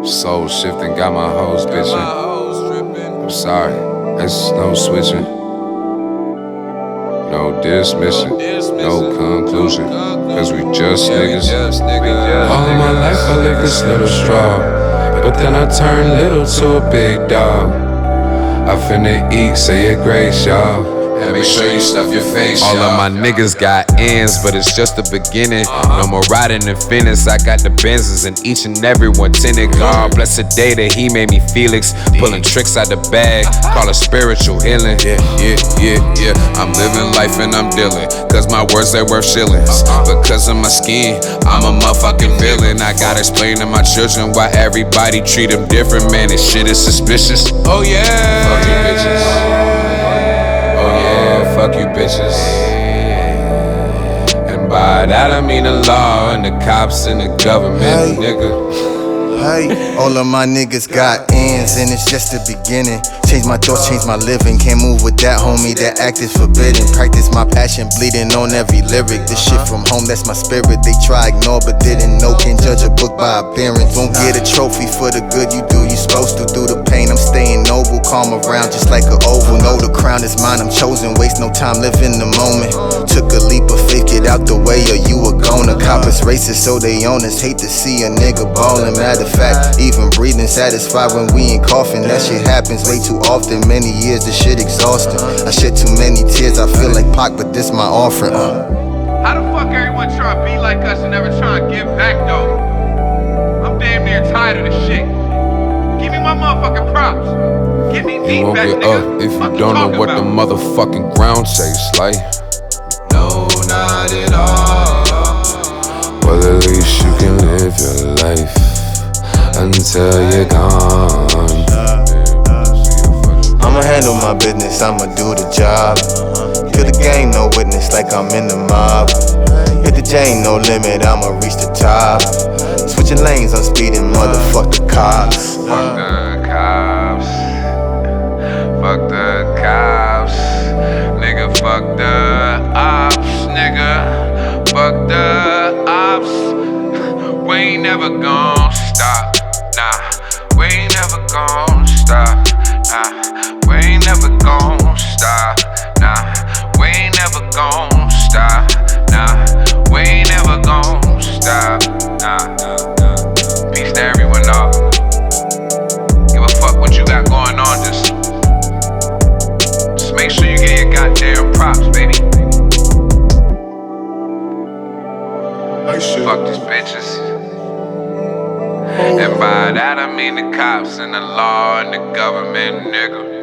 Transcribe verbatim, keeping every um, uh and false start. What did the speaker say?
Soul shifting, got my hoes bitching. I'm sorry, it's no switching. No dismissing, no conclusion. Cause we just niggas. All of my life I lived this little straw, but then I turned little to a big dog. I finna eat, say it grace, y'all. And make sure you stuff your face. All of my niggas got ends, but it's just the beginning. No more riding in Phoenix, I got the Benzes, and each and every one tinted. God bless the day that he made me Felix, pulling tricks out the bag, call it spiritual healing. Yeah, yeah, yeah, yeah. I'm living life and I'm dealing, cause my words they worth shillings. Because of my skin, I'm a motherfucking villain. I gotta explain to my children why everybody treat them different, man. This shit is suspicious. Oh yeah, fuck you bitches. Fuck you bitches. And by that I mean the law and the cops and the government, hey. Nigga. Hey, all of my niggas got ends and it's just the beginning. Change my thoughts, change my living. Can't move with that homie, that act is forbidden. Practice my passion, bleeding on every lyric. This shit from home, that's my spirit. They try ignore but didn't know. Can't judge a book by appearance. Won't get a trophy for the good you do. You supposed to through the pain. I'm staying noble, calm around just like an oval. Know the crown is mine, I'm chosen. Waste no time, live in the moment. Took a leap of faith, get out the way or you were gone. The coppers racist, so they own us. Hate to see a nigga ballin'. Matter of fact, even breathing satisfied when we ain't coughing. That shit happens way too often. Many years, this shit exhausting. I shed too many tears, I feel like Pac, but this my offering. uh. How the fuck everyone try to be like us and never try to give back though? I'm damn near tired of this shit. Give me my motherfucking props. Give me You deep won't back, get nigga. up if you Fuck don't know talking what about? the motherfucking ground tastes like. No, not at all. Well, at least you can live your life until you're gone. I'ma handle my business, I'ma do the job. Kill the game, no witness, like I'm in the mob. Hit the chain, no limit, I'ma reach the top. Switching lanes, I'm speeding, motherfuck the cops. Fuck the cops. Fuck the cops. Nigga, fuck the ops. Nigga, fuck the ops. We ain't never gon' stop. Nah, we ain't never gon' stop. Nah, we ain't never gon' stop. Nah, we ain't never gon' stop. Nah, we ain't never gon' stop. Nah, nah, nah. Peace to everyone, dawg. Give a fuck what you got going on. Just, just make sure you get your goddamn props, baby. Fuck these bitches. And by that I mean the cops and the law and the government, nigga.